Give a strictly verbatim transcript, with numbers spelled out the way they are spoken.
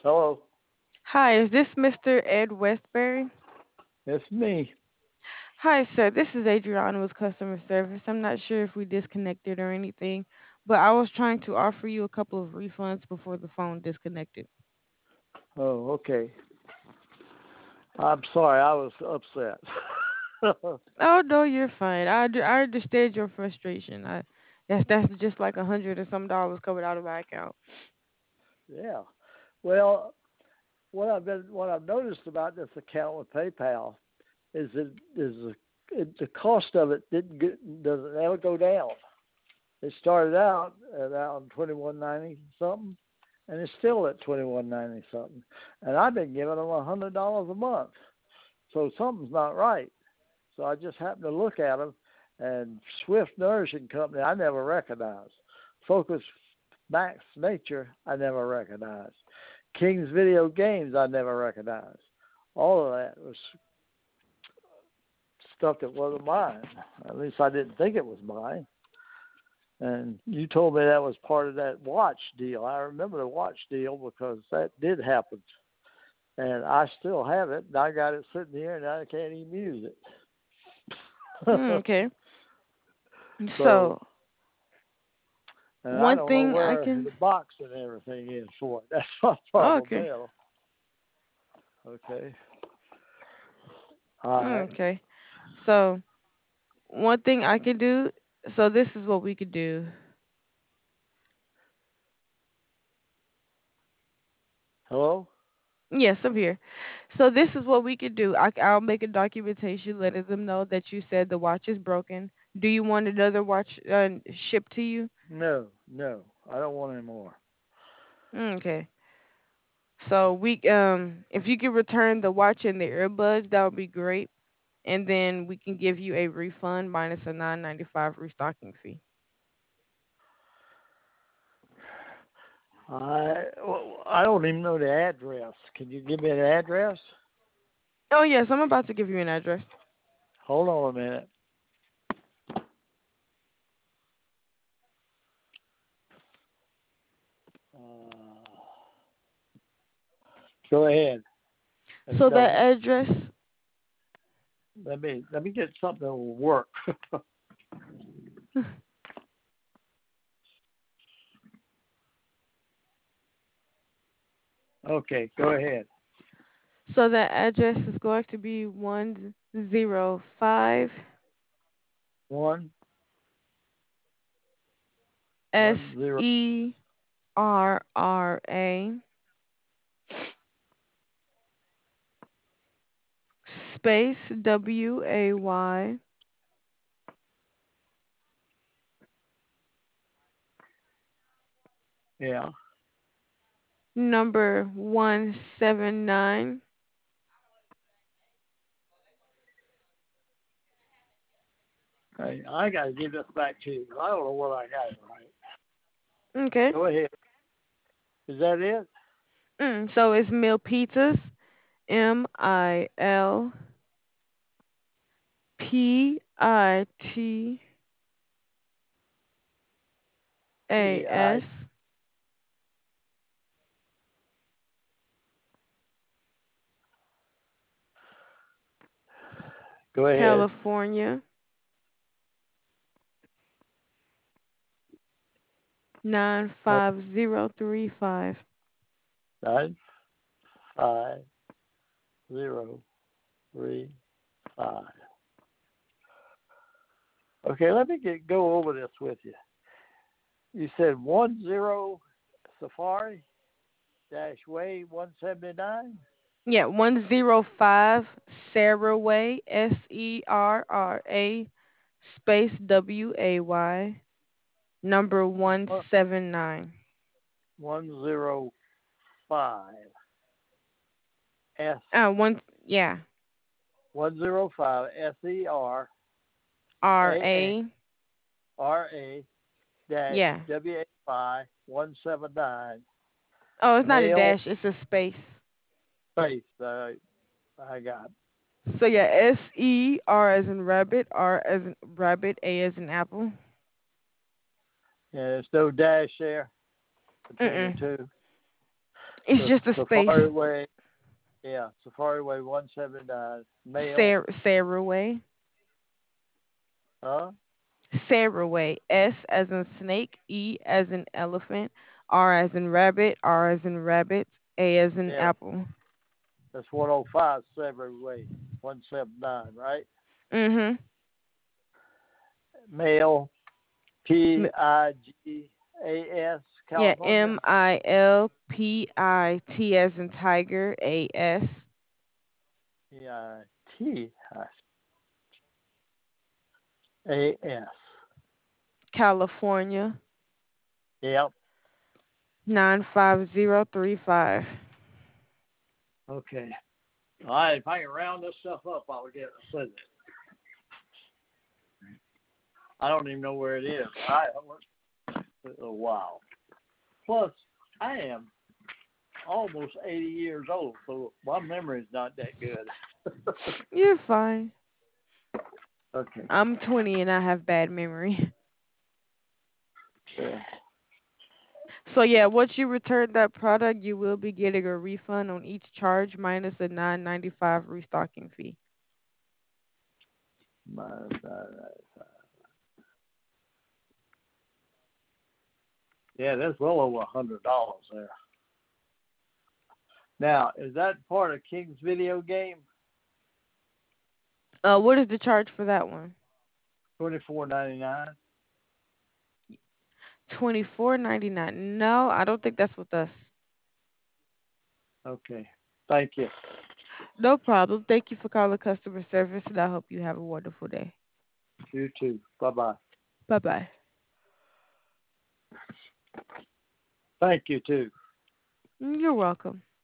Hello, Hi, is this Mister Ed Westbury? it's me. Hi, sir. This is Adriana with customer service. I'm not sure if we disconnected or anything, but I was trying to offer you a couple of refunds before the phone disconnected. Oh, okay. I'm sorry, I was upset. Oh no, you're fine. I, under- I understand your frustration. I that's that's just like a hundred or some dollars coming out of my account. Yeah. Well, what I've been, what I've noticed about this account with PayPal is it is the it, the cost of it didn't get, doesn't ever go down. It started out at around twenty one ninety something, and it's still at twenty one ninety something. And I've been giving them a hundred dollars a month, so something's not right. So I just happened to look at them, and Swift Nourishing Company I never recognized. Focus Max Nature I never recognized. King's Video Games I never recognized. All of that was stuff that wasn't mine. At least I didn't think it was mine. And you told me that was part of that watch deal. I remember the watch deal because that did happen. And I still have it. And I got it sitting here and I can't even use Mm, it. okay. So, So and I one don't know thing I where can. the box and everything is for it. That's my problem Okay. now. Okay. All Mm, right. okay. So one thing I can do. So this is what we could do. Hello? Yes, I'm here. So this is what we could do. I, I'll make a documentation letting them know that you said the watch is broken. Do you want another watch uh, shipped to you? No, no. I don't want any more. Mm, okay. So we um if you could return the watch and the earbuds, that would be great. And then we can give you a refund minus a nine ninety five restocking fee. I well, I don't even know the address. Can you give me an address? Oh yes, I'm about to give you an address. Hold on a minute. Uh, go ahead. If it So that doesn't, address. let me let me get something that will work. Okay, go ahead. So that address is going to be one zero five One one S zero. E R R A space W A Y Yeah. number one seven nine. I, I got to give this back to you. I don't know whether I got it right. Okay. Go ahead. Is that it? Mm, so it's Mill Pizzas. M I L P I T A P I. S Go ahead. California nine No, five zero three five. nine five zero three five. Okay, let me get go over this with you. You said one zero Safari dash Way one seventy nine. Yeah, one zero five Sarah Way, S E R R A space W A Y, number one seven nine. One zero five S Uh, one, yeah, one zero five S E R R A A, R A dash yeah. W A Y one seven nine. Oh, it's not a Mail dash, it's a space. space. Uh, I got. So yeah, S E R as in rabbit, R as in rabbit, A as in apple. Yeah, there's no dash there between the Mm-mm. two. It's Sa- just a space. Safari Way. Yeah, Safari Way one seven nine. Mail. Sarah, Sarah Way. Huh? Sarah Way. S as in snake, E as in elephant, R as in rabbit, R as in rabbit, A as in Yeah, apple. that's one oh five Safari Way one seven nine, right? Mhm. Mail. P M- I G A S, Yeah, California. M I L P I T as in tiger, A S. P I T A S. California Yep. nine five zero three five. Okay. All right. If I can round this stuff up, I'll get a send it. I don't even know where it is. All right. Oh, wow. Plus, I am almost eighty years old, so my memory's not that good. You're fine. Okay. I'm twenty and I have bad memory. Yeah. So yeah, once you return that product, you will be getting a refund on each charge minus a nine ninety five restocking fee. My, uh, yeah, that's well over a hundred dollars there. Now, is that part of King's video game? Uh, what is the charge for that one? Twenty four ninety nine. Twenty four ninety nine. No, I don't think that's with us. Okay. Thank you. No problem. Thank you for calling customer service, and I hope you have a wonderful day. You too. Bye bye. Bye bye. Thank you too. You're welcome.